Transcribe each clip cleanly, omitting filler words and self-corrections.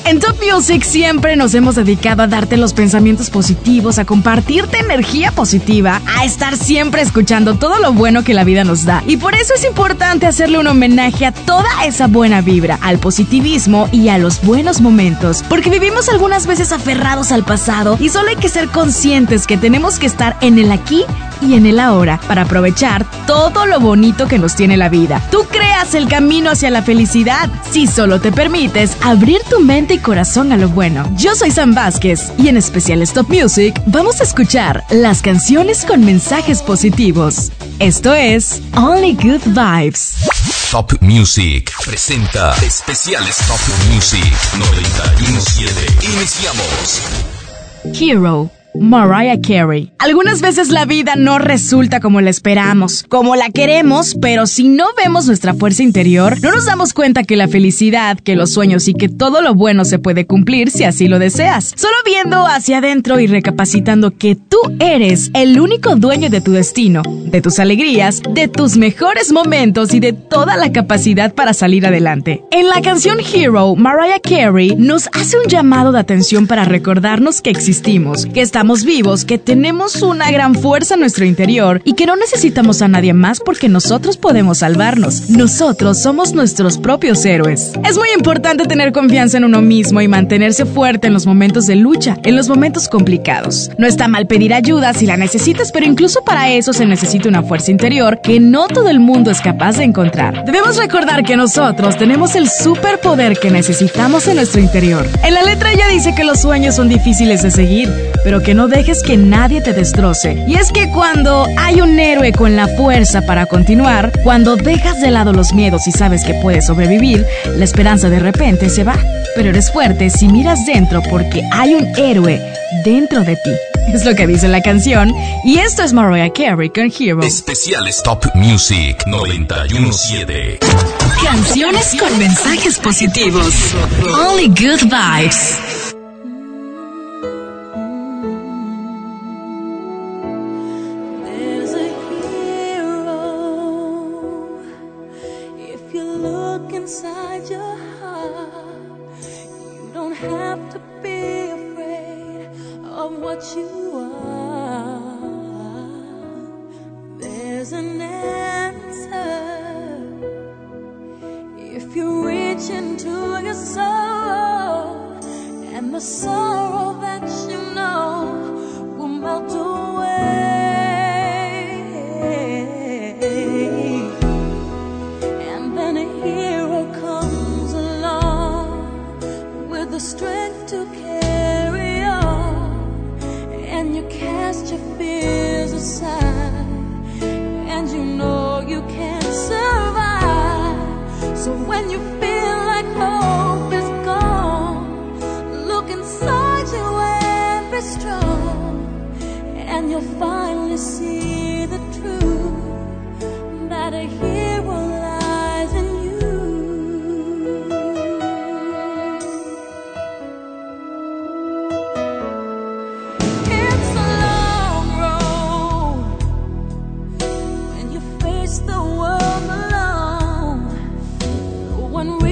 En Top Music siempre nos hemos dedicado a darte los pensamientos positivos, a compartirte energía positiva, a estar siempre escuchando todo lo bueno que la vida nos da. Y por eso es importante hacerle un homenaje a toda esa buena vibra, al positivismo y a los buenos momentos. Porque vivimos algunas veces aferrados al pasado y solo hay que ser conscientes que tenemos que estar en el aquí y en el ahora para aprovechar todo lo bonito que nos tiene la vida. Tú creas el camino hacia la felicidad si solo te permites abrir tu mente y corazón a lo bueno. Yo soy Sam Vázquez y en especial Top Music vamos a escuchar las canciones con mensajes positivos. Esto es Only Good Vibes. Top Music presenta especiales Top Music 91.7. Iniciamos. Hero, Mariah Carey. Algunas veces la vida no resulta como la esperamos, como la queremos, pero si no vemos nuestra fuerza interior, no nos damos cuenta que la felicidad, que los sueños y que todo lo bueno se puede cumplir si así lo deseas. Solo viendo hacia adentro y recapacitando que tú eres el único dueño de tu destino, de tus alegrías, de tus mejores momentos y de toda la capacidad para salir adelante. En la canción Hero, Mariah Carey nos hace un llamado de atención para recordarnos que existimos, que estamos vivos, que tenemos una gran fuerza en nuestro interior y que no necesitamos a nadie más porque nosotros podemos salvarnos. Nosotros somos nuestros propios héroes. Es muy importante tener confianza en uno mismo y mantenerse fuerte en los momentos de lucha, en los momentos complicados. No está mal pedir ayuda si la necesitas, pero incluso para eso se necesita una fuerza interior que no todo el mundo es capaz de encontrar. Debemos recordar que nosotros tenemos el superpoder que necesitamos en nuestro interior. En la letra ella dice que los sueños son difíciles de seguir, pero que no dejes que nadie te destroce. Y es que cuando hay un héroe con la fuerza para continuar, cuando dejas de lado los miedos y sabes que puedes sobrevivir, la esperanza de repente se va. Pero eres fuerte si miras dentro porque hay un héroe dentro de ti. Es lo que dice la canción. Y esto es Mariah Carey con Hero. Especiales Top Music 91.7. Canciones con mensajes positivos. Only Good Vibes. Inside your heart, you don't have to be afraid of what you are. There's an answer if you reach into your soul, and the sorrow that you know will melt away. The strength to carry on, and you cast your fears aside, and you know you can survive. So when you feel like hope is gone, look inside you and be strong, and you'll finally see the truth that a hero lies in you. The world alone, no one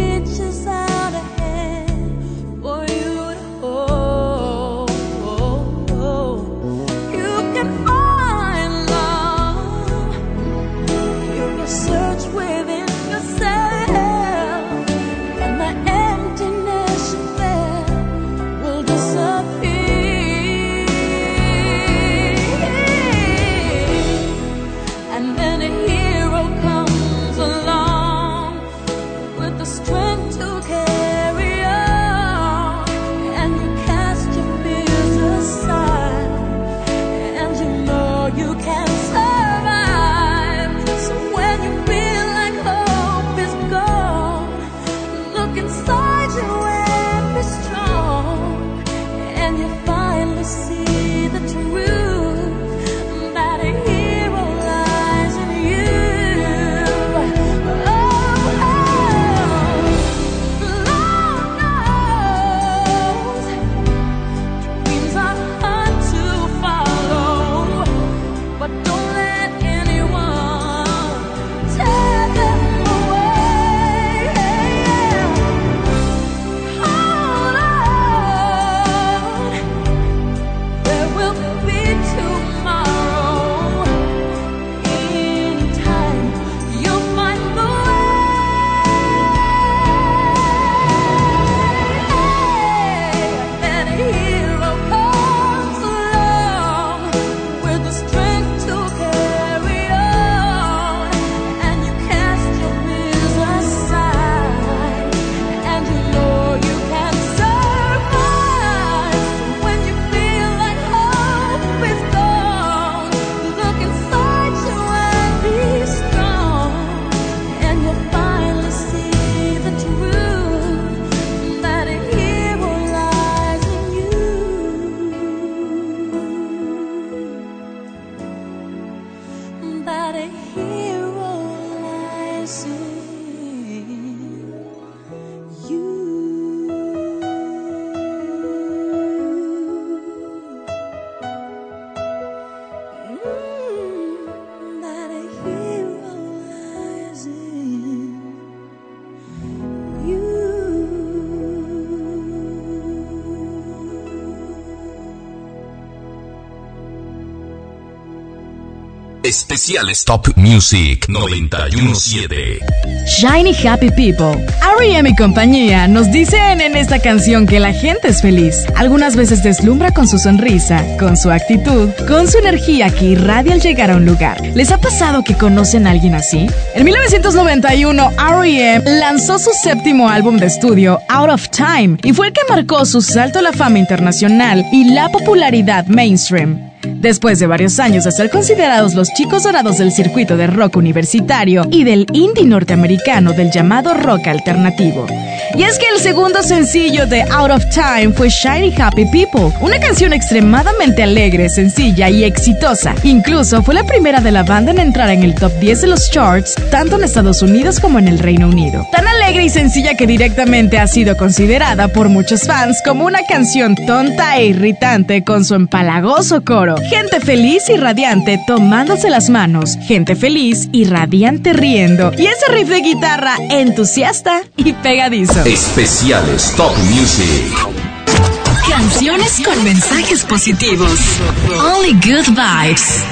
Especiales Top Music 917. Shiny Happy People. R.E.M. y compañía nos dicen en esta canción que la gente es feliz. Algunas veces deslumbra con su sonrisa, con su actitud, con su energía que irradia al llegar a un lugar. ¿Les ha pasado que conocen a alguien así? En 1991, R.E.M. lanzó su séptimo álbum de estudio, Out of Time, y fue el que marcó su salto a la fama internacional y la popularidad mainstream. Después de varios años de ser considerados los chicos dorados del circuito de rock universitario y del indie norteamericano del llamado rock alternativo. Y es que el segundo sencillo de Out of Time fue Shiny Happy People, una canción extremadamente alegre, sencilla y exitosa. Incluso fue la primera de la banda en entrar en el top 10 de los charts, tanto en Estados Unidos como en el Reino Unido. Tan alegre y sencilla que directamente ha sido considerada por muchos fans como una canción tonta e irritante con su empalagoso coro. Gente feliz y radiante tomándose las manos, gente feliz y radiante riendo, y ese riff de guitarra entusiasta y pegadizo. Especiales Top Music. Canciones con mensajes positivos. Only good vibes.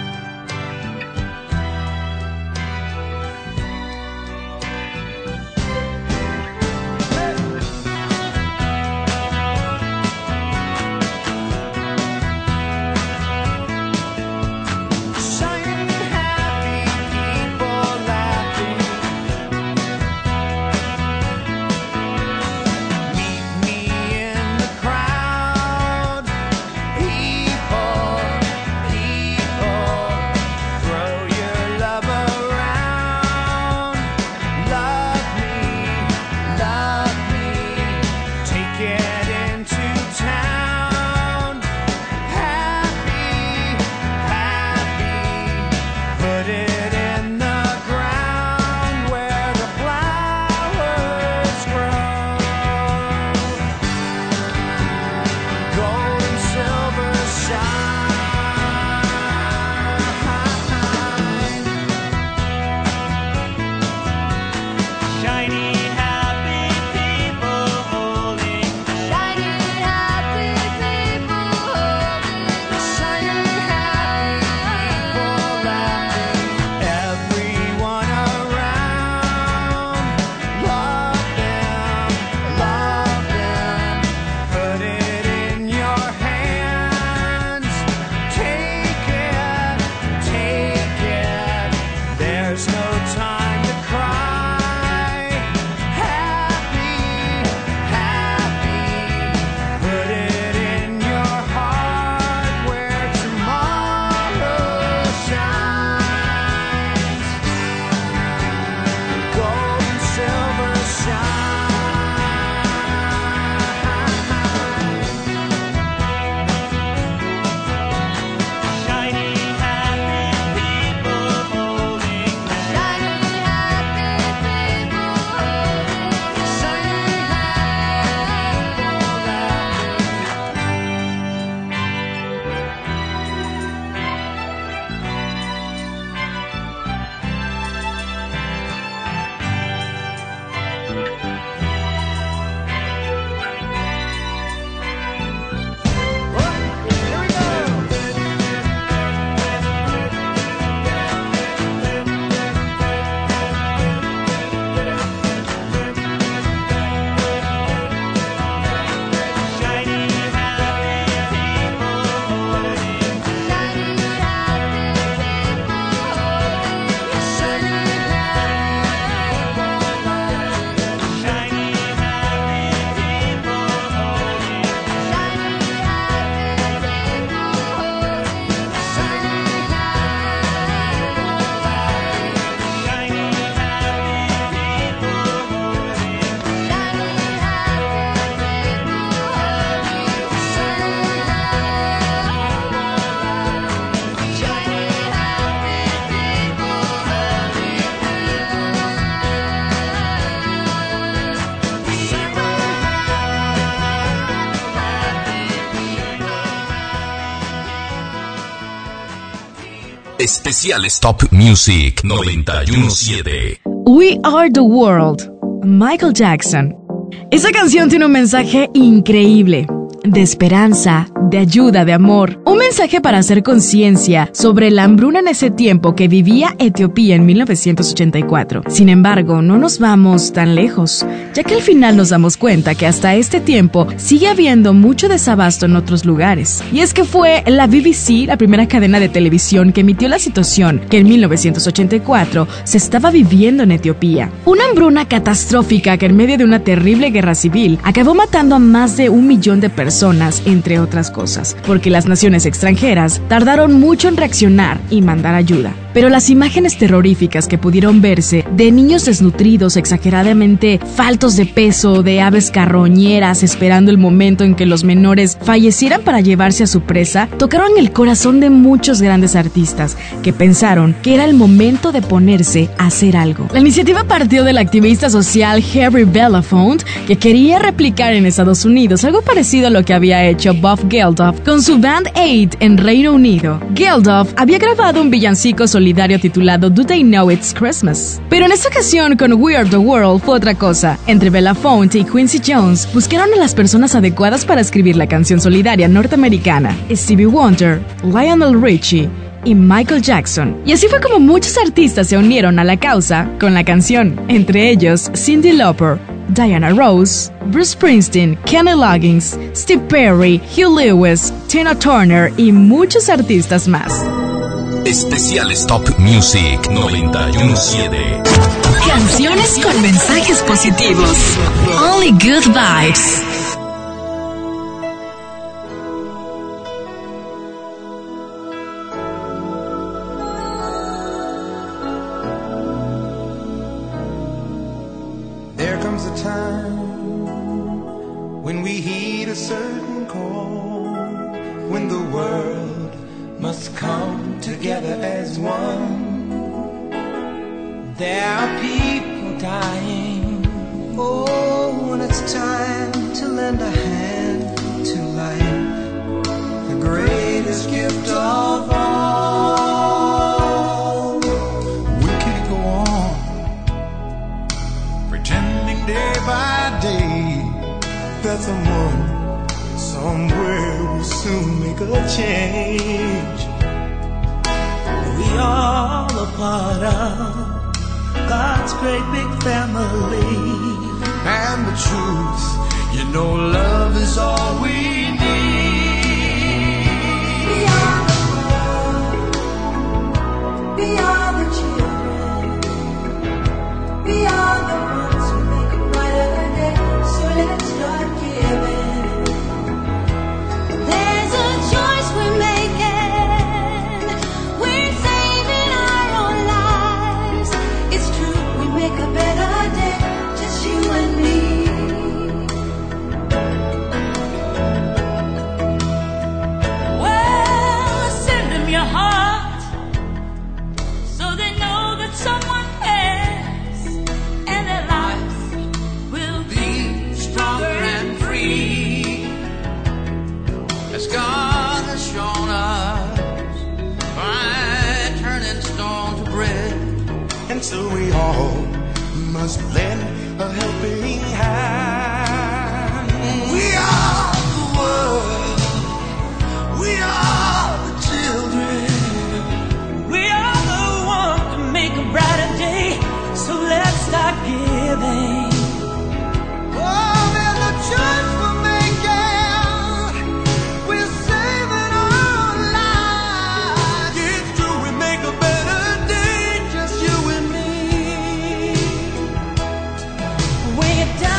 Especiales Top Music 917. We Are the World, Michael Jackson. Esa canción tiene un mensaje increíble. de esperanza, de ayuda, de amor. Un mensaje para hacer conciencia sobre la hambruna en ese tiempo que vivía Etiopía en 1984. Sin embargo, no nos vamos tan lejos, ya que al final nos damos cuenta que hasta este tiempo sigue habiendo mucho desabasto en otros lugares. Y es que fue la BBC, la primera cadena de televisión, que emitió la situación que en 1984 se estaba viviendo en Etiopía. Una hambruna catastrófica que en medio de una terrible guerra civil acabó matando a más de 1 millón de personas, entre otras cosas, porque las naciones extranjeras tardaron mucho en reaccionar y mandar ayuda. Pero las imágenes terroríficas que pudieron verse de niños desnutridos, exageradamente faltos de peso, de aves carroñeras esperando el momento en que los menores fallecieran para llevarse a su presa, tocaron el corazón de muchos grandes artistas que pensaron que era el momento de ponerse a hacer algo. La iniciativa partió del activista social Harry Belafonte, que quería replicar en Estados Unidos algo parecido a lo que había hecho Bob Geldof con su Band Aid en Reino Unido. Geldof había grabado un villancico solidario titulado Do They Know It's Christmas? Pero en esta ocasión con We Are the World fue otra cosa. Entre Belafonte y Quincy Jones buscaron a las personas adecuadas para escribir la canción solidaria norteamericana: Stevie Wonder, Lionel Richie y Michael Jackson. Y así fue como muchos artistas se unieron a la causa con la canción, entre ellos Cyndi Lauper, Diana Ross, Bruce Springsteen, Kenny Loggins, Steve Perry, Hugh Lewis, Tina Turner y muchos artistas más. Especiales Top Music 917. Canciones con mensajes positivos. Only good vibes. There comes a time when we heed a certain call, when the world must come together as one. There are people dying. Oh, when it's time to lend a hand to life, the greatest gift of all. We can't go on pretending day by day that someone somewhere will soon make a change. We all a part of God's great big family. And the truth, you know, love is all we need. We are the world. We are the children. We are the ones who make a brighter day. So let's start giving. There's a choice we're making. We're saving our own lives. It's true, we make a better day, just you and me. Well, send them your heart, so they know that someone cares, and their lives will be stronger and free, as God has shown us by turning stone to bread. And so we all must lend a helping hand. We are the world. We are the children. We are the ones to make a brighter day. So let's start giving. Oh, there's a choice we're making. We're saving our lives. It's true, we make a better day, just you and me. Way down.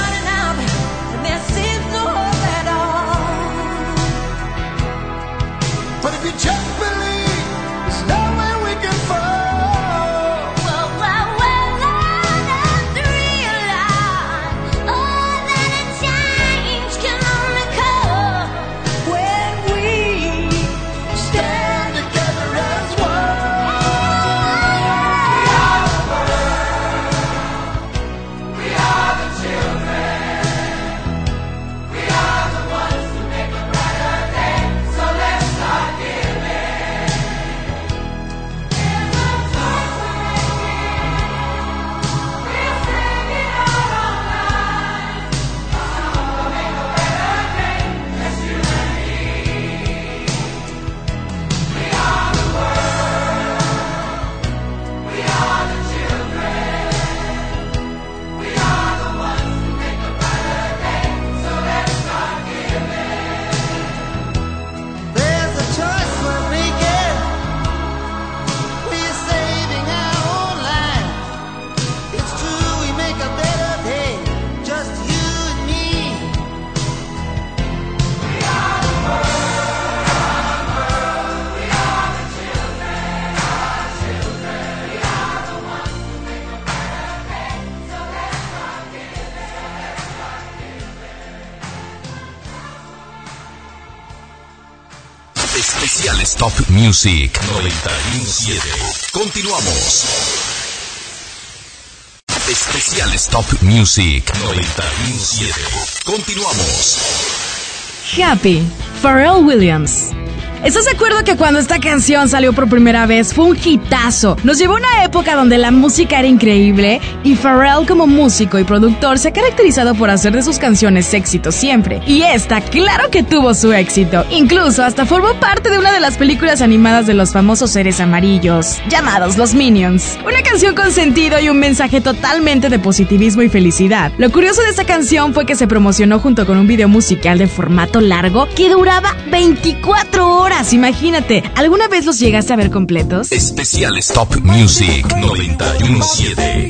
Especiales Top Music 91.7. Continuamos. Especiales Top Music 91.7. Continuamos. Happy, Pharrell Williams. ¿Estás de acuerdo que cuando esta canción salió por primera vez fue un hitazo? Nos llevó a una época donde la música era increíble y Pharrell como músico y productor se ha caracterizado por hacer de sus canciones éxitos siempre. Y esta, claro que tuvo su éxito. Incluso hasta formó parte de una de las películas animadas de los famosos seres amarillos, llamados los Minions. Una canción con sentido y un mensaje totalmente de positivismo y felicidad. Lo curioso de esta canción fue que se promocionó junto con un video musical de formato largo que duraba 24 horas. Imagínate, ¿alguna vez los llegaste a ver completos? Especiales Top Music 91.7.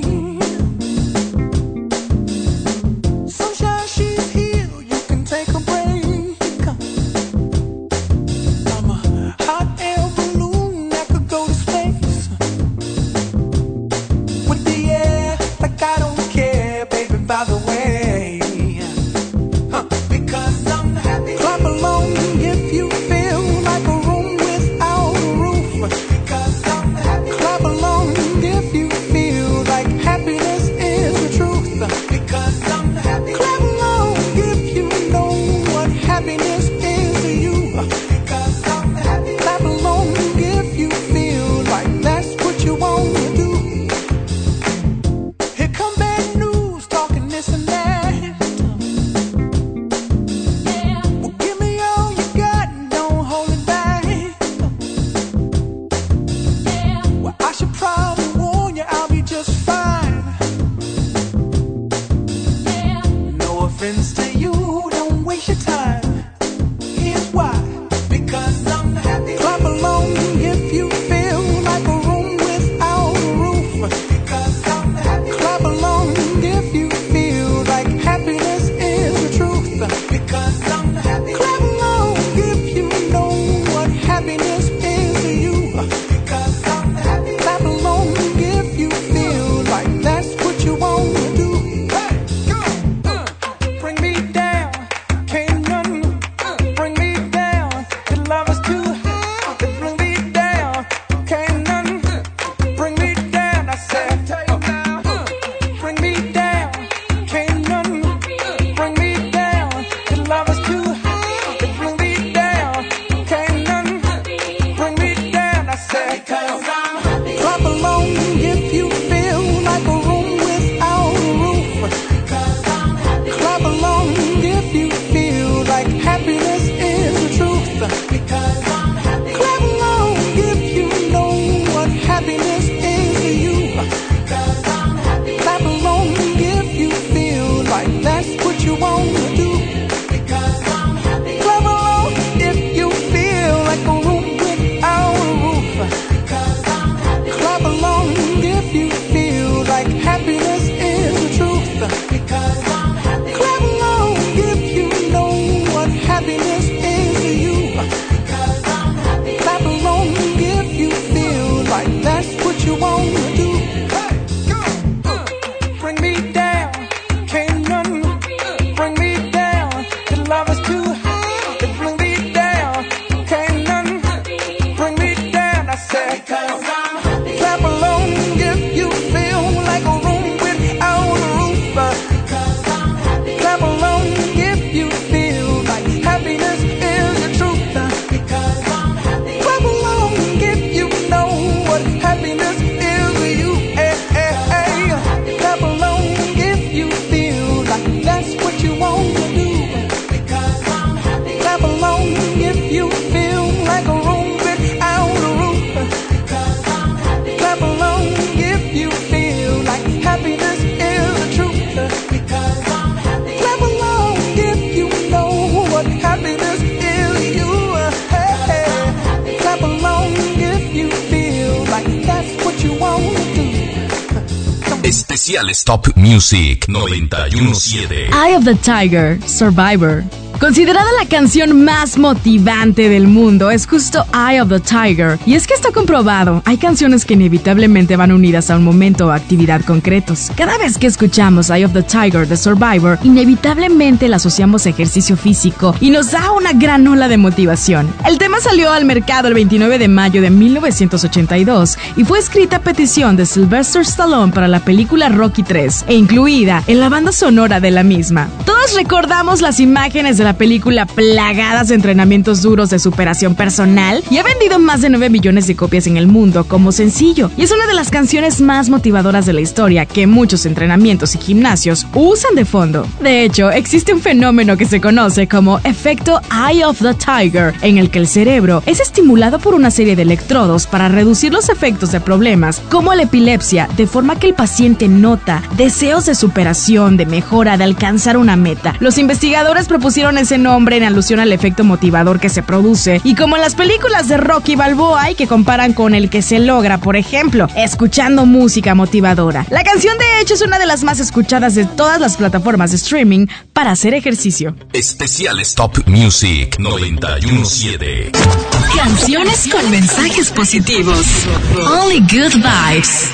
Especiales Top Music 91.7. Eye of the Tiger, Survivor. Considerada la canción más motivante del mundo, es justo Eye of the Tiger. Y es que está comprobado, hay canciones que inevitablemente van unidas a un momento o actividad concretos. Cada vez que escuchamos Eye of the Tiger de Survivor, inevitablemente la asociamos a ejercicio físico y nos da una gran ola de motivación. El tema salió al mercado el 29 de mayo de 1982 y fue escrita a petición de Sylvester Stallone para la película Rocky 3 e incluida en la banda sonora de la misma. Todos recordamos las imágenes de la película plagadas de entrenamientos duros de superación personal y ha vendido más de 9 millones de copias en el mundo como sencillo y es una de las canciones más motivadoras de la historia que muchos entrenamientos y gimnasios usan de fondo. De hecho, existe un fenómeno que se conoce como efecto Eye of the Tiger, en el que el cerebro es estimulado por una serie de electrodos para reducir los efectos de problemas como la epilepsia, de forma que el paciente nota deseos de superación, de mejora, de alcanzar una meta. Los investigadores propusieron ese nombre en alusión al efecto motivador que se produce y como en las películas de Rocky Balboa y que comparan con el que se logra, por ejemplo, escuchando música motivadora. La canción de hecho es una de las más escuchadas de todas las plataformas de streaming para hacer ejercicio. Especiales Top Music 917. Canciones con mensajes positivos. Only good vibes.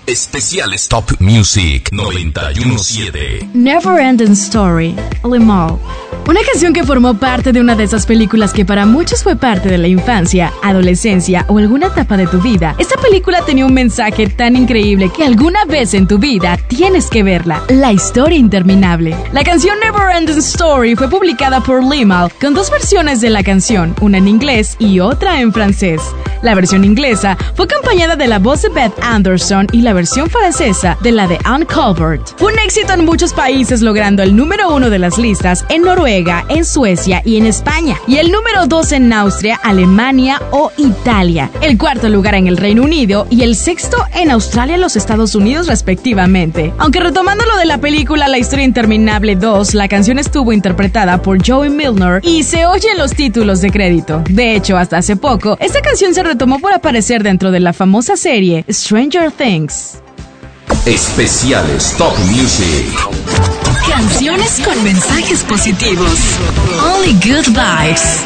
Especiales Top Music 917. Never Ending Story, Limahl. Una canción que formó parte de una de esas películas que para muchos fue parte de la infancia, adolescencia o alguna etapa de tu vida. Esta película tenía un mensaje tan increíble que alguna vez en tu vida tienes que verla. La historia interminable. La canción Never Ending Story fue publicada por Limahl con dos versiones de la canción, una en inglés y otra en francés. La versión inglesa fue acompañada de la voz de Beth Anderson y la versión francesa de la de Anne Colbert. Fue un éxito en muchos países, logrando el número 1 de las listas en Noruega, en Suecia y en España, y el número 2 en Austria, Alemania o Italia, el cuarto lugar en el Reino Unido y el sexto en Australia y los Estados Unidos respectivamente. Aunque retomando lo de la película La Historia Interminable 2, la canción estuvo interpretada por Joey Milner y se oye en los títulos de crédito. De hecho, hasta hace poco, esta canción se retomó por aparecer dentro de la famosa serie Stranger Things. Especiales Top Music. Canciones con mensajes positivos. Only Good Vibes.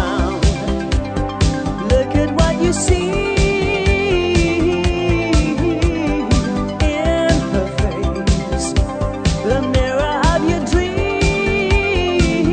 Look at what you see in her face, the mirror of your dream.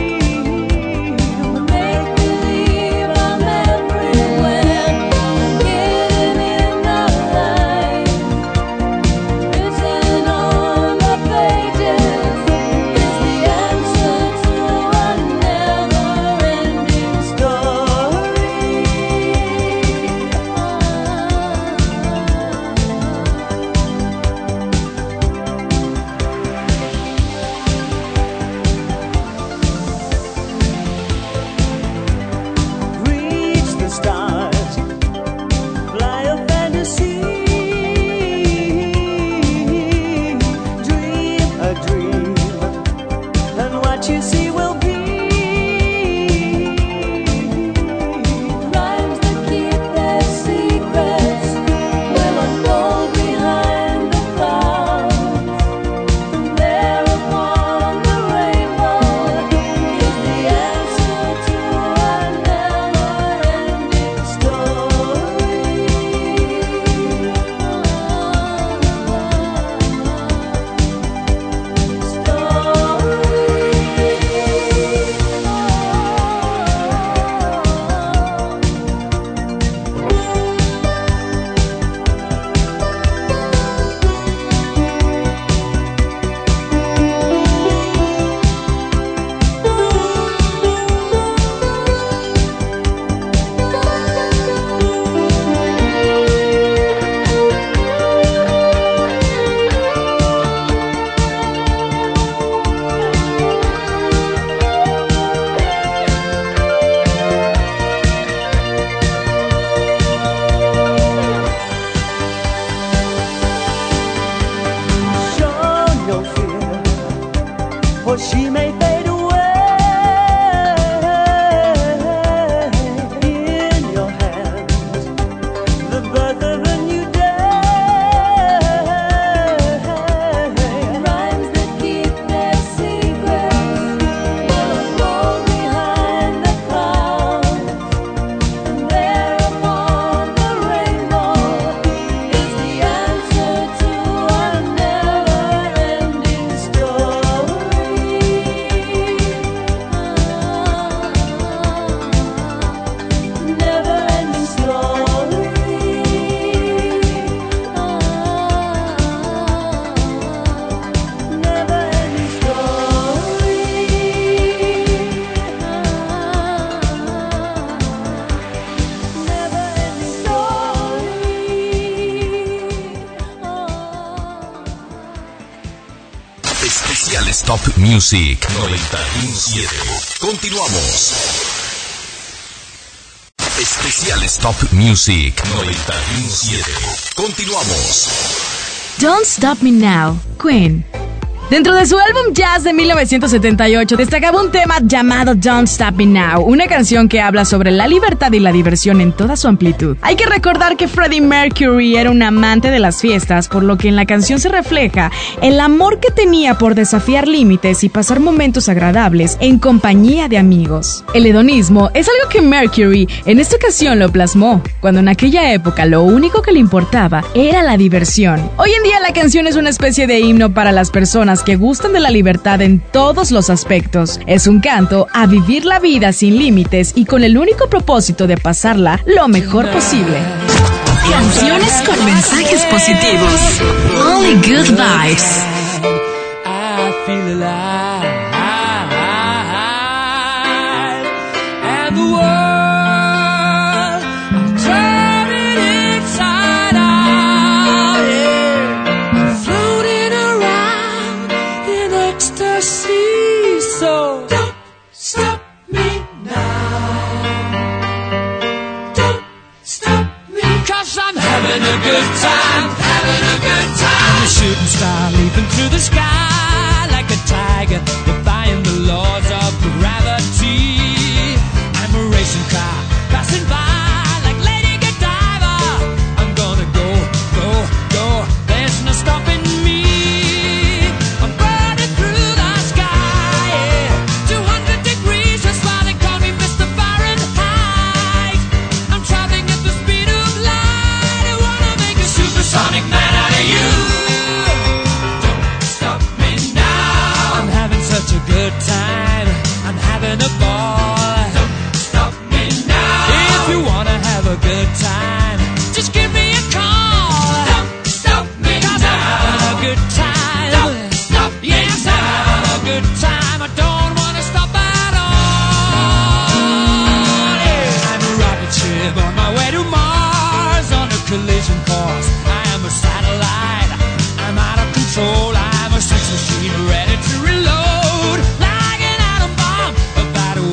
Make believe I'm everywhere, getting in the light, written on the pages is the answer to a never-ending story. Reach the stars, fly a fantasy, dream a dream, and what you see will be. Rhymes that keep their secrets will unfold behind the clouds, and there upon the rainbow is the answer to a never-ending Show no fear, for she may fade away. In your hands, the birth of a new day. Rhymes that keep their secrets will unfold behind the clouds, and there upon the rainbow is the answer to a never-ending story. Never-ending story. Never-ending Especiales Top Music 917. Continuamos. Especiales Top Music 917. Continuamos. Don't Stop Me Now, Queen. Dentro de su álbum Jazz de 1978 destacaba un tema llamado Don't Stop Me Now, una canción que habla sobre la libertad y la diversión en toda su amplitud. Hay que recordar que Freddie Mercury era un amante de las fiestas, por lo que en la canción se refleja el amor que tenía por desafiar límites y pasar momentos agradables en compañía de amigos. El hedonismo es algo que Mercury en esta ocasión lo plasmó, cuando en aquella época lo único que le importaba era la diversión. Hoy en día la canción es una especie de himno para las personas que gustan de la libertad en todos los aspectos. Es un canto a vivir la vida sin límites y con el único propósito de pasarla lo mejor posible. Canciones con mensajes positivos. Only good vibes. I feel alive, and the world turning inside out, yeah. Floating around in ecstasy. So don't stop me now. Don't stop me, 'cause I'm having a good time, having a good time. I'm a shooting star leaping through the sky like a tiger, defying the laws of gravity. I'm a racing car passing by like Lady Godiva. I'm gonna go, go, go. There's no stopping me. I'm burning through the sky, yeah. 200 degrees, that's why they call me Mr. Fahrenheit. I'm traveling at the speed of light. I wanna make a supersonic man out of you. Don't stop me now. I'm having such a good time. I'm having a ball. Don't stop me now. If you wanna have a good time, just give me a call. Don't stop me now. 'Cause I'm having a good time. Don't stop me now. Yes, I'm having a good time. I don't wanna stop at all. Yeah. I'm a rocket ship on my way to Mars on a collision course. I am a satellite. I'm out of control. I'm a sex machine ready to reload. Like an atom bomb about to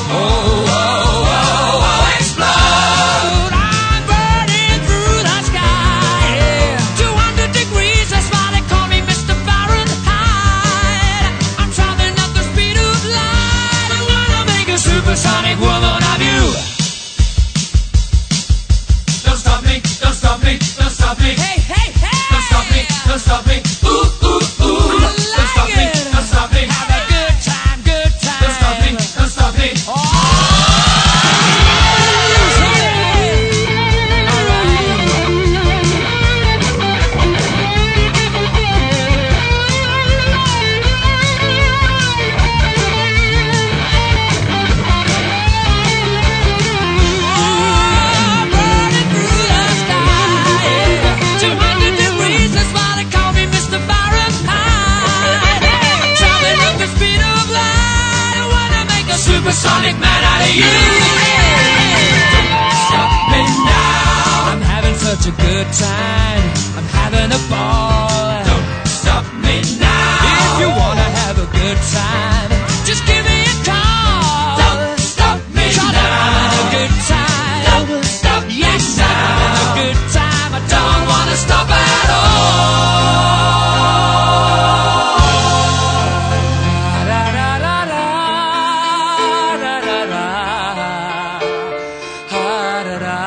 explode. I'm burning through the sky, yeah. 200 degrees, that's why they call me Mr. Fahrenheit. I'm traveling at the speed of light. I wanna make a supersonic woman of you. Don't stop me, don't stop me, don't stop me. Hey, hey, hey! Don't stop me, don't stop me. Ooh, ooh, ooh. Don't stop me, don't stop me. Have a good time, good time. Don't stop me, don't stop me. Burning through the sky, yeah. 200 degrees, that's why they call me Mr. Fahrenheit. I'm traveling at the speed of light. I wanna make a supersonic man out of you. Don't stop me now. I'm having such a good time. I'm having a ball. Don't stop me now. If you wanna have a good time, just give me a call. Don't stop me now. 'Cause I'm having a good time. Don't stop me now. Yes, I'm having a good time. I don't wanna stop at all. Da, da, da, da, da, da, da. Da, da, da.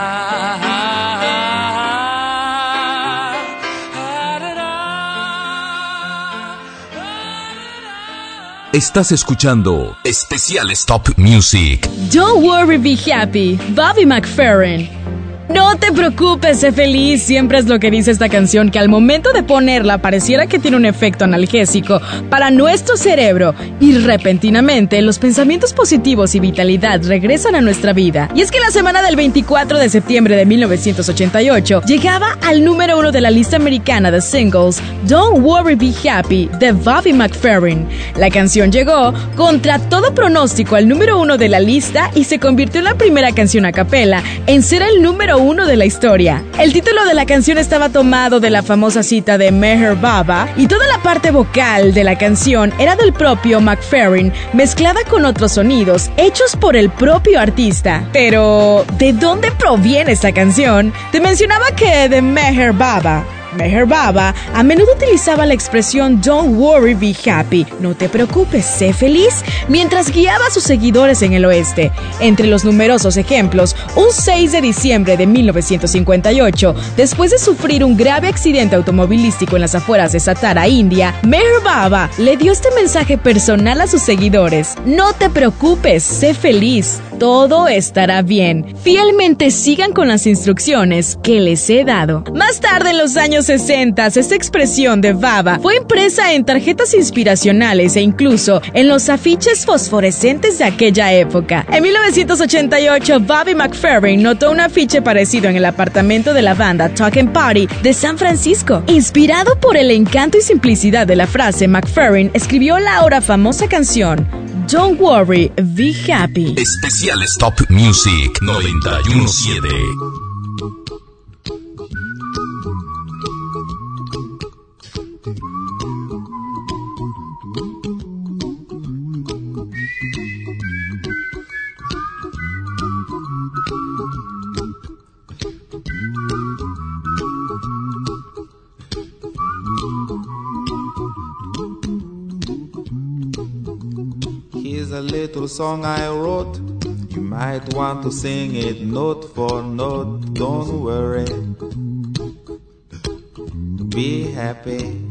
Estás escuchando Especiales Top Music. Don't worry, be happy, Bobby McFerrin. No te preocupes, sé feliz, siempre es lo que dice esta canción, que al momento de ponerla pareciera que tiene un efecto analgésico para nuestro cerebro y repentinamente los pensamientos positivos y vitalidad regresan a nuestra vida. Y es que la semana del 24 de septiembre de 1988 llegaba al número 1 de la lista americana de singles Don't Worry Be Happy de Bobby McFerrin. La canción llegó contra todo pronóstico al número 1 de la lista y se convirtió en la primera canción a capela en ser el número 1 de la historia. El título de la canción estaba tomado de la famosa cita de Meher Baba y toda la parte vocal de la canción era del propio McFerrin mezclada con otros sonidos hechos por el propio artista. Pero, ¿de dónde proviene esta canción? Te mencionaba que de Meher Baba. Meher Baba a menudo utilizaba la expresión "Don't worry, be happy", no te preocupes, sé feliz, mientras guiaba a sus seguidores en el oeste. Entre los numerosos ejemplos, un 6 de diciembre de 1958, después de sufrir un grave accidente automovilístico en las afueras de Satara, India, Meher Baba le dio este mensaje personal a sus seguidores: no te preocupes, sé feliz, todo estará bien. Fielmente sigan con las instrucciones que les he dado. Más tarde, en los años 60, esta expresión de Baba fue impresa en tarjetas inspiracionales e incluso en los afiches fosforescentes de aquella época. En 1988, Bobby McFerrin notó un afiche parecido en el apartamento de la banda Talking Party de San Francisco. Inspirado por el encanto y simplicidad de la frase, McFerrin escribió la ahora famosa canción Don't Worry, Be Happy. Especial Stop Music 917. Here's a little song I wrote. You might want to sing it note for note. Don't worry, be happy.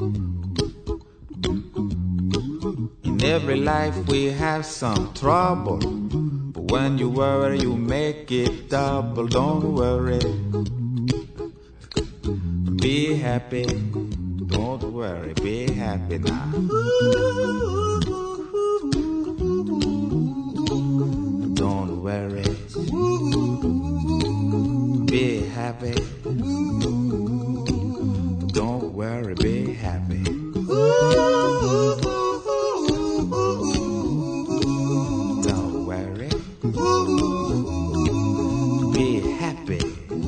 In every life we have some trouble, but when you worry you make it double. Don't worry, be happy. Don't worry, be happy now. Don't worry, be happy. Don't worry, be happy. Don't worry, be happy.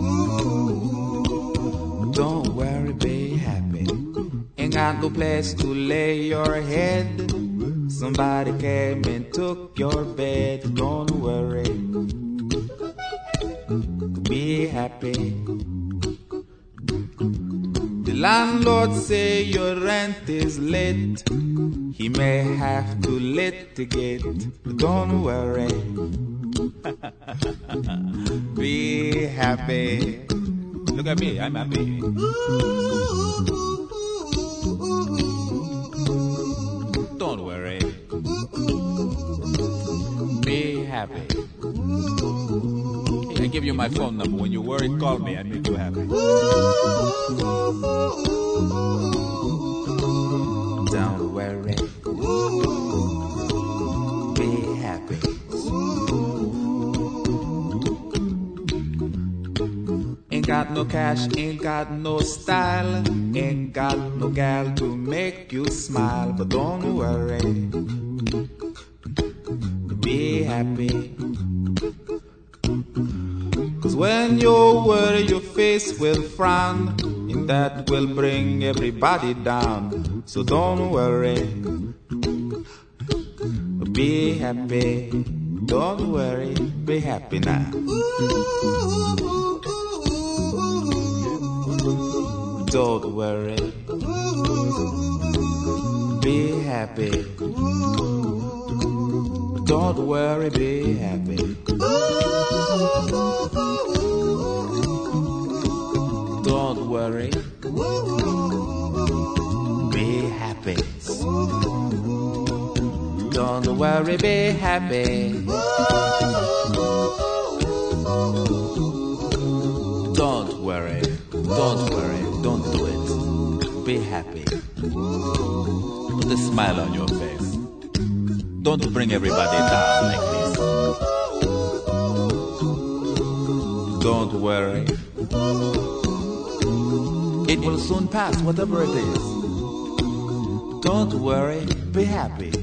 Don't worry, be happy. Ain't got no place to lay your head. Somebody came and took your bed. Don't worry, be happy. The landlord say your rent is late. He may have to litigate. Don't worry, be happy. Look at me, I'm happy. Don't worry, be happy. I give you my phone number. When you're worried, call me. I make you happy. Don't worry, be happy. Ain't got no cash, ain't got no style, ain't got no gal to make you smile. But don't worry, be happy. 'Cause when you worry your face will frown, and that will bring everybody down. So don't worry, be happy. Don't worry, be happy now. Don't worry, be happy. Don't worry, be happy. Don't worry, be happy. Don't worry, be happy. Don't worry, don't do it. Be happy. Put a smile on your face. Don't bring everybody down like this. Don't worry, it will soon pass, whatever it is. Don't worry, be happy.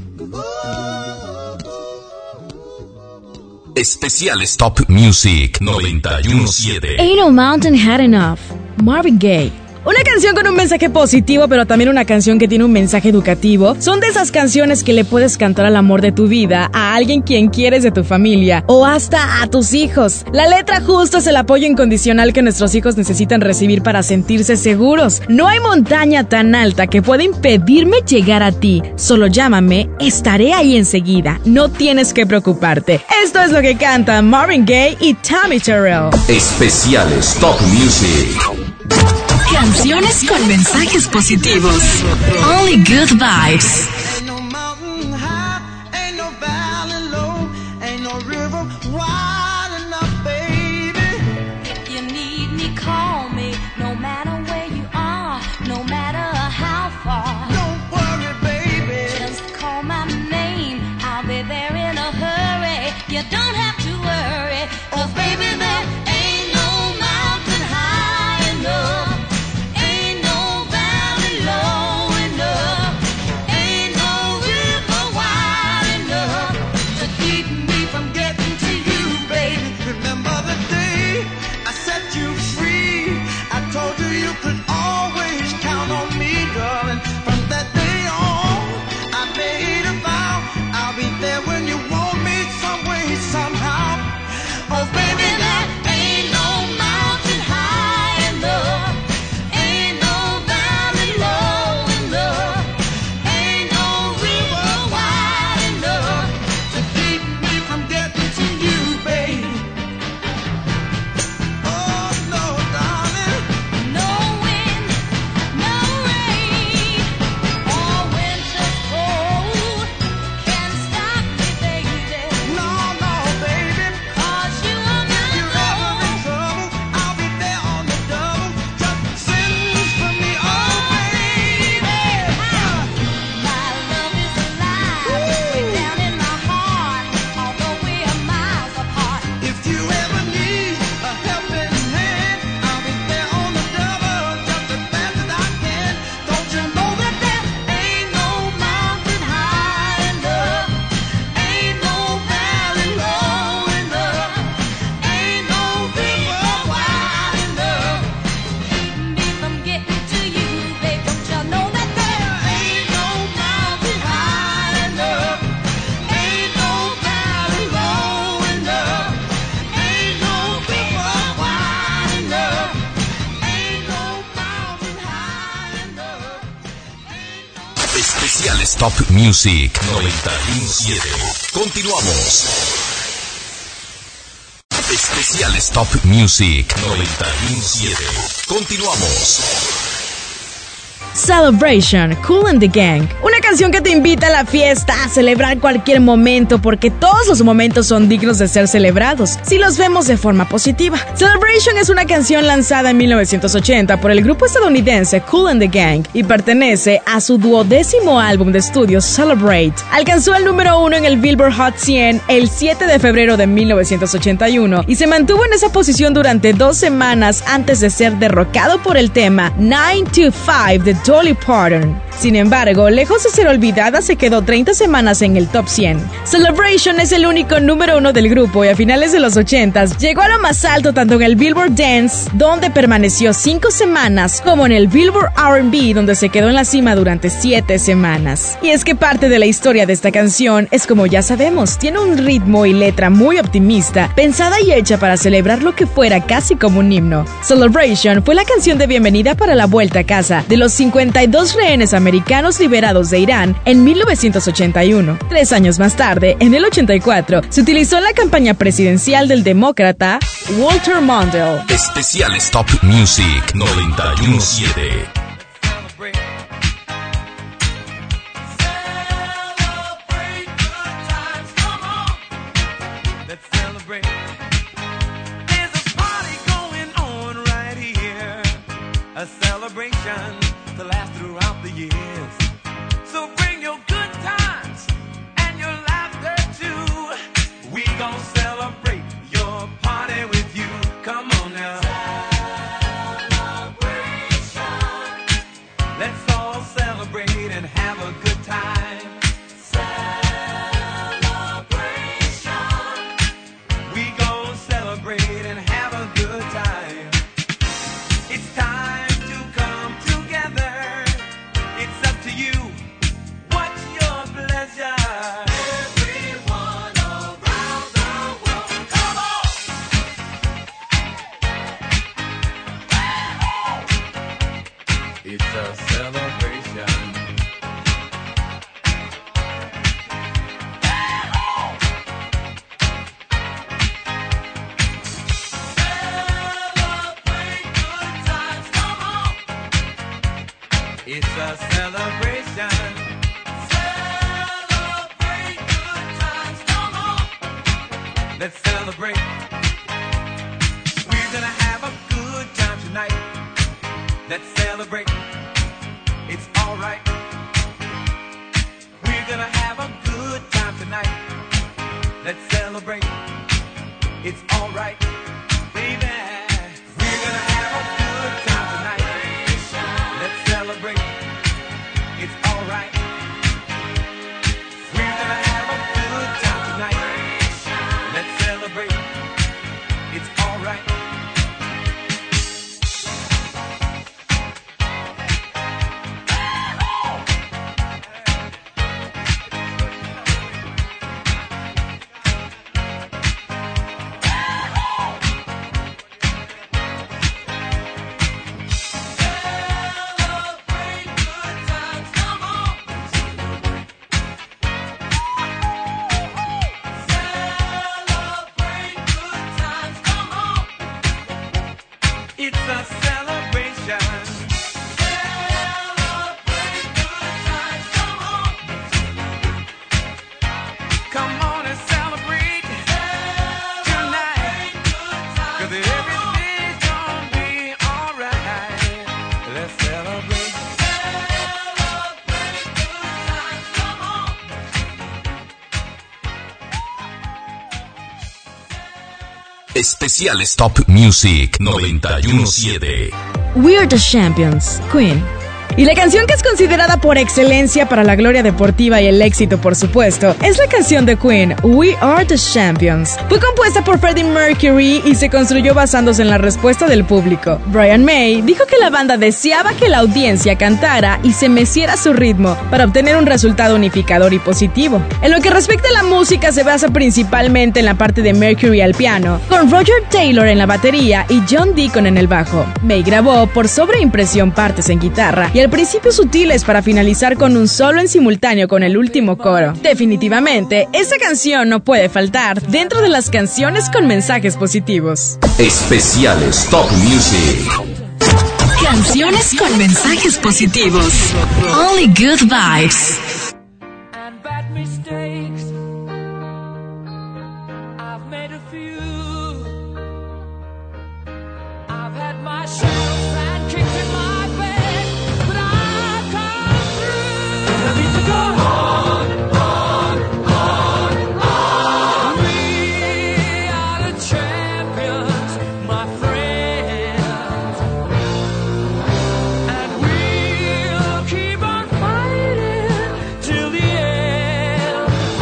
Especial Stop Music 917. Ain't No Mountain Had Enough. Marvin Gaye, Una canción con un mensaje positivo, pero también una canción que tiene un mensaje educativo. Son de esas canciones que le puedes cantar al amor de tu vida, a alguien quien quieres de tu familia o hasta a tus hijos. La letra justo es el apoyo incondicional que nuestros hijos necesitan recibir para sentirse seguros. No hay montaña tan alta que pueda impedirme llegar a ti. Solo llámame, estaré ahí enseguida. No tienes que preocuparte. Esto es lo que cantan Marvin Gaye y Tammy Terrell. Especiales Top Music. Canciones con mensajes positivos. Only good vibes. Ain't no mountain high, ain't no valley low, ain't no river wide enough, baby. If you need me, call me. No matter where you are, no matter how far. Don't worry, baby. Just call my name. I'll be there in a hurry. You don't have to worry. 'Cause baby, there ain't no mountain high enough. Ain't no valley low enough. Ain't no river wide enough to keep me from getting to you, baby. Remember the day I set you free. I told you you could always count on me, darling. From that day on, I made a vow. I'll be there when you want me, some way, somehow. Oh, baby, there ain't no mountain high enough. Ain't no valley low enough. Ain't no river wide enough to keep me from getting to you, baby. Oh, no, darling. No wind, no rain, or winter's cold can stop me, baby. No, no, baby. 'Cause you are If my you're ever in love. trouble, I'll be there on the double. Just send for me, oh, baby. My love is alive, way down in my heart, although we are miles apart. If you ever need a helping hand, I'll be there on the double, just as fast as I can. Don't you know that there ain't no mountain high enough? Ain't no valley low enough. Ain't no river wide enough. Keep me from getting to you, babe. Don't you know that there Ain't no mountain high enough. Ain't no valley low enough. Ain't no river wide enough. Ain't no mountain high enough. Especiales Top Music 917. Continuamos. Especiales Top Music 917. Continuamos. Celebration, Kool and the Gang. Una canción que te invita a la fiesta, a celebrar cualquier momento, porque todos los momentos son dignos de ser celebrados, si los vemos de forma positiva. Celebration es una canción lanzada en 1980 por el grupo estadounidense Kool and the Gang y pertenece a su 12º álbum de estudio Celebrate. Alcanzó el número 1 en el Billboard Hot 100 el 7 de febrero de 1981 y se mantuvo en esa posición durante 2 semanas antes de ser derrocado por el tema 9 to 5 de Dolly Parton. Sin embargo, lejos de ser olvidada, se quedó 30 semanas en el top 100. Celebration es el único número 1 del grupo y a finales de los 80s llegó a lo más alto tanto en el Billboard Dance, donde permaneció 5 semanas, como en el Billboard R&B, donde se quedó en la cima durante 7 semanas. Y es que parte de la historia de esta canción es, como ya sabemos, tiene un ritmo y letra muy optimista, pensada y hecha para celebrar lo que fuera casi como un himno. Celebration fue la canción de bienvenida para la vuelta a casa de los 52 rehenes americanos liberados de Irán en 1981. 3 años más tarde, en el 84, se utilizó en la campaña presidencial del demócrata Walter Mondale. Especiales Top Music 917. A celebration to last throughout the years. So bring your good times and your laughter too. We gon' celebrate your party with you. Come on now. Celebration. Let's all celebrate and have a good time. Celebration. We gon' celebrate and have a good time. It's time to come It's a celebration. Celebrate good times, come on. Let's celebrate. We're gonna have a good time tonight. Let's celebrate. It's alright. We're gonna have a good time tonight. Let's celebrate. It's alright, baby. We're gonna have a good time tonight. Let's celebrate. It's alright. We're gonna have a good time tonight. Let's celebrate. It's alright. It's a celebration. Celebrate good times, come on. Come on and celebrate tonight. 'Cause everything's gonna be alright. Let's celebrate. Celebrate good times, come on. Especiales Top Music 917. We Are the Champions, Queen. Y la canción que es considerada por excelencia para la gloria deportiva y el éxito, por supuesto, es la canción de Queen, We Are the Champions. Fue compuesta por Freddie Mercury y se construyó basándose en la respuesta del público. Brian May dijo que la banda deseaba que la audiencia cantara y se meciera a su ritmo para obtener un resultado unificador y positivo. En lo que respecta a la música, se basa principalmente en la parte de Mercury al piano, con Roger Taylor en la batería y John Deacon en el bajo. May grabó por sobreimpresión partes en guitarra y al principio sutiles para finalizar con un solo en simultáneo con el último coro. Definitivamente, esta canción no puede faltar dentro de las canciones con mensajes positivos. Especiales Top Music. Canciones con mensajes positivos. Only good vibes. And bad mistakes. I've made a few. I've had my share of bad kicks in my bed, but I've come through. I need to go on. We are the champions, my friends, and we'll keep on fighting till the end.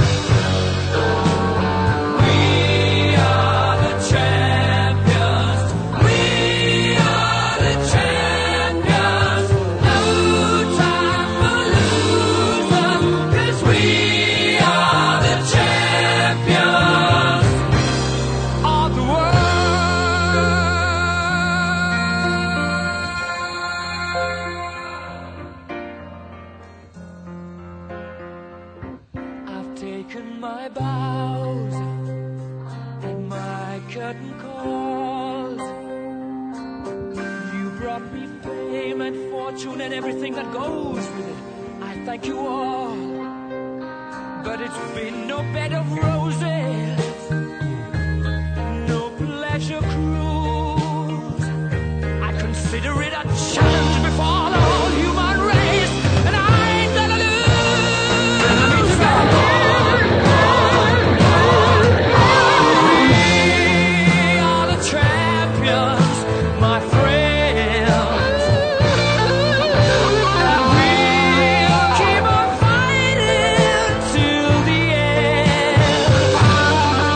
We are the champions. We are the champions. No time for losing, 'cause we are the champions of the world. I've taken my bows and my curtain calls. You brought me fame and fortune and everything that goes with it. I thank you all, but it's been no bed of roses, no pleasure cruise. I consider it a challenge before the whole human race, and I ain't gonna lose. We are the champions, my friends, and we'll keep on fighting till the end.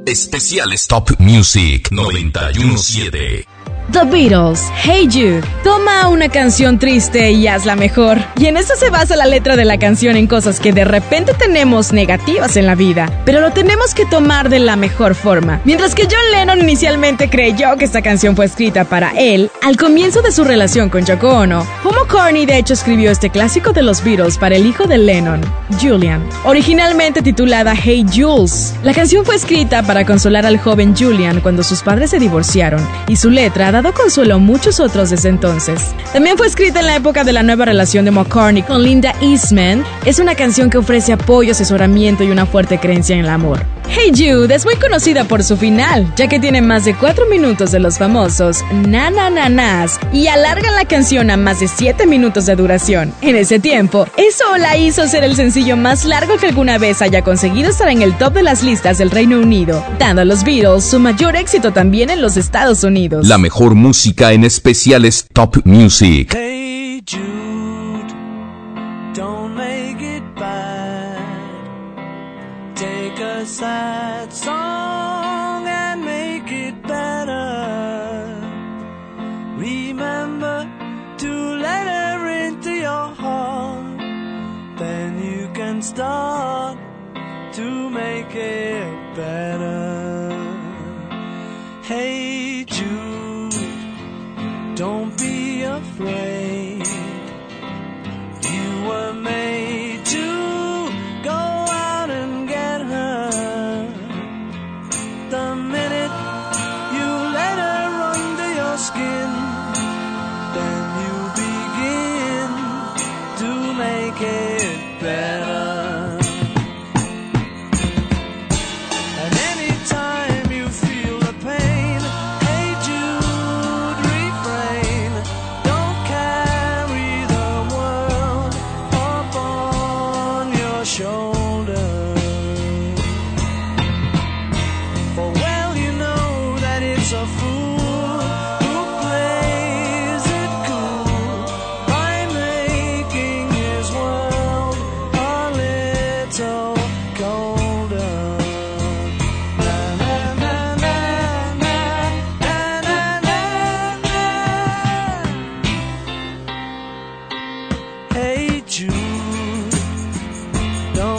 Especiales Top Music 917. The Beatles, Hey Jude. Toma una canción triste y hazla mejor. Y en eso se basa la letra de la canción, en cosas que de repente tenemos negativas en la vida, pero lo tenemos que tomar de la mejor forma. Mientras que John Lennon inicialmente creyó que esta canción fue escrita para él, al comienzo de su relación con Yoko Ono, Paul McCartney de hecho escribió este clásico de los Beatles para el hijo de Lennon, Julian, originalmente titulada Hey Jules. La canción fue escrita para consolar al joven Julian cuando sus padres se divorciaron, y su letra dado consuelo a muchos otros desde entonces. También fue escrita en la época de la nueva relación de McCartney con Linda Eastman. Es una canción que ofrece apoyo, asesoramiento y una fuerte creencia en el amor. Hey Jude es muy conocida por su final, ya que tiene más de 4 minutos de los famosos na na na nas y alargan la canción a más de 7 minutos de duración. En ese tiempo, eso la hizo ser el sencillo más largo que alguna vez haya conseguido estar en el top de las listas del Reino Unido, dando a los Beatles su mayor éxito también en los Estados Unidos. La mejor música en especiales Top Music. Hey Jude, don't make it bad. Take a sad song and make it better. Remember to let her into your heart. Then you can start to make it better. Hey Jude, don't be afraid. You were made to go out and get her. The minute you let her under your skin, then you begin to make it better. And anytime you feel the pain, hey Jude, refrain. Don't carry the world upon your shoulder. For well you know that it's a fool who plays it cool by making his world a little colder. Na na na na na na na na. Hey Jude, don't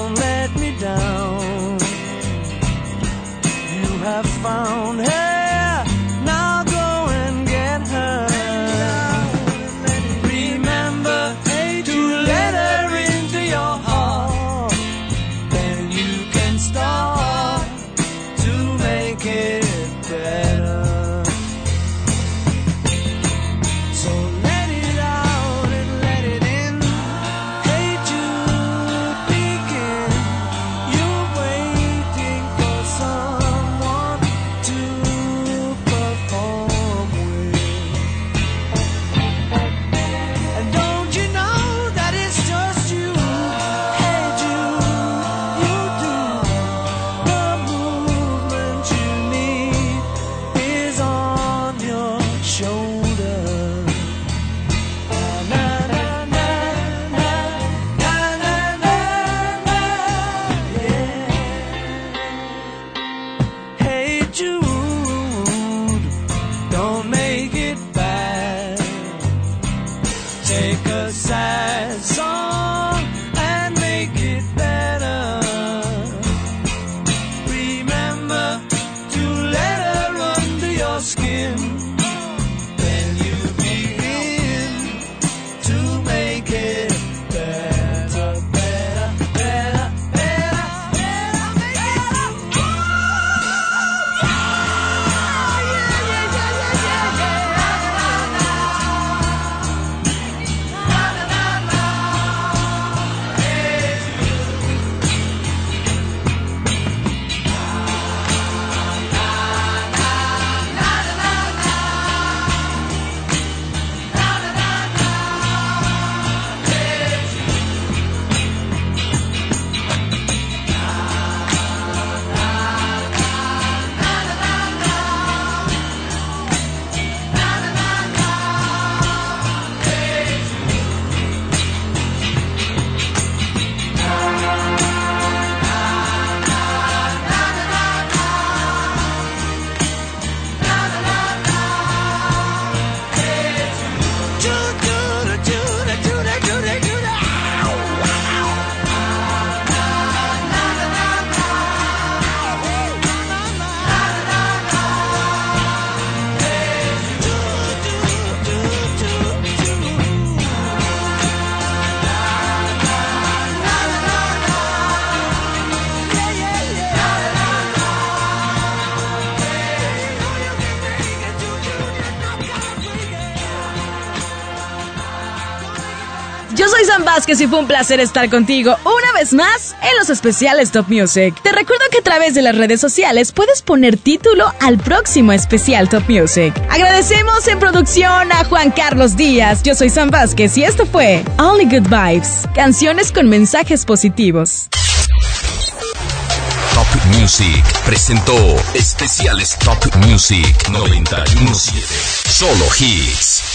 Yo soy Sam Vázquez y fue un placer estar contigo una vez más en los especiales Top Music. Te recuerdo que a través de las redes sociales puedes poner título al próximo especial Top Music. Agradecemos en producción a Juan Carlos Díaz. Yo soy Sam Vázquez y esto fue Only Good Vibes, canciones con mensajes positivos. Top Music presentó especiales Top Music 91.7. Solo hits.